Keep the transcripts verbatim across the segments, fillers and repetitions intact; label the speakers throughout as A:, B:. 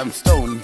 A: Jamstone,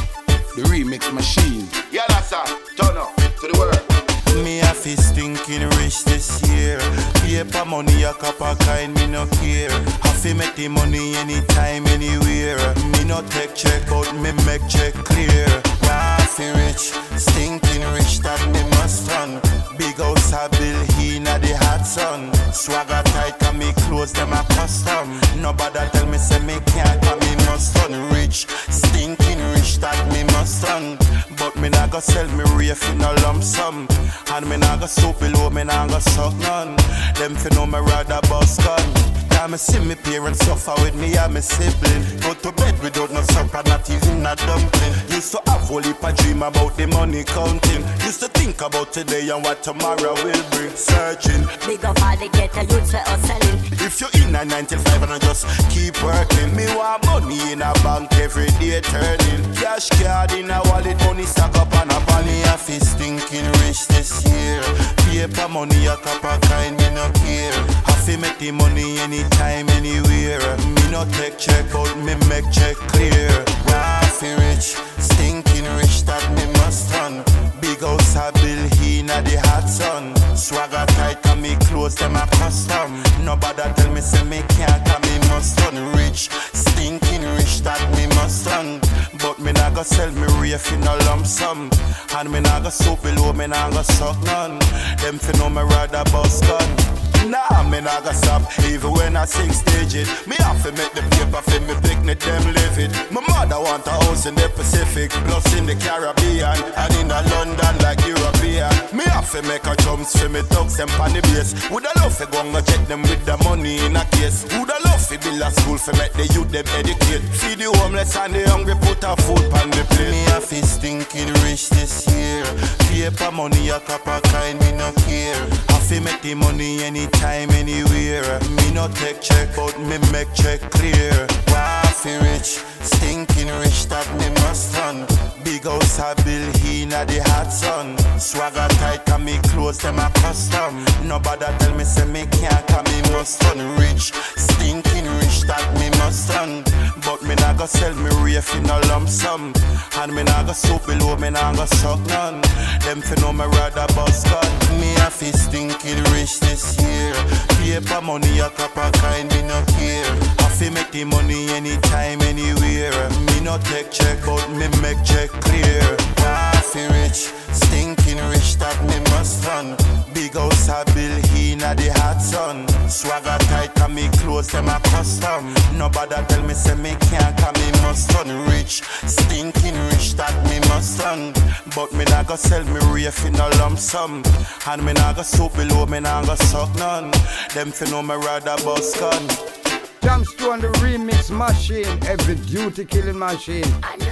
A: the remix machine.
B: Yeah, that's a turn up to the world.
C: Me a fi stinking rich this year. Paper money a cup of kind, me no care. I fi make the money anytime, anywhere. Me no take check, but me make check clear. I fi rich, stinking rich that me must run. Big house a bill, he na the hot sun. Swagger tight and me clothes them a custom. Nobody tell me say me can't, and me must run. Rich, stinking rich that me must run. But me nah go sell me reef in a lump sum. And me nah go soup below, me nah go suck none. Them fi know me rather bust gun. Time me see me parents suffer with me and me sibling. Go to bed without no supper, not even a dumpling. Used to have whole heap a dream about the money counting. Used to think about today and what tomorrow will bring. Searching.
D: Big up all the ghetto youths we hustling.
C: If you in a nine till five and I just keep working. Me want money in a bank every day turning. Cash card in a wallet, money stack up and a money. I fi stinking rich this year. Paper money a cup of kind, me no care. I fi make the money anytime, anywhere. Me no take check, but me make check clear. I fi rich, stinking rich that me must run. Big house a bill, he na the hot sun. Swagger tight and me clothes them a custom. Nobody tell me say me can't, and me must run. Rich, stinking rich that me must run. But me nah go sell me reef in a lump sum. And me nah go soup below, me nah go suck none. Them fi know me rather bust gun. Nah, me nah go stop, even when I sing stage it. Me have to make the paper for me picnic, them live it. My mother want a house in the Pacific, plus in the Caribbean, and in a London like European. Me have to make a drums for me thugs them on the base. Woulda love to go and check them with the money in a case. Woulda love to build a school for make the youth them educate. Feed the homeless and the hungry, put a food on the plate. Me have to stinking rich this year. Paper money a cup of kind, me no care. Have to make the money anytime, anywhere. Me no take check, but me make check clear. I fi rich, stinking rich that me must run. Big house a bill, he na the hot sun. Swagger tight and me clothes them a custom. Nobody tell me say me can't, and me must run. Rich, stinking rich that me must run. But me nah go sell me reef in a lump sum. And me nah go soup below, me nah go suck none. Them fi know me rather bust gun. Me a fi stinking rich this year. Paper money a cup of kind, me no care. I fi make the money anytime, anywhere. Me no take check, but me make check clear. I fi rich, stinking rich that me must run. Big house a bill, he na the hot sun. Swagger tight and me clothes them a custom. Nobody tell me say me can't, and me must run. Rich, stinking rich that me must run. But me nah go sell me reef in a lump sum. And me nah go soup below, me nah go suck none. Them fi know me rather bust gun.
A: Jamstone, the remix machine, every duty killing machine.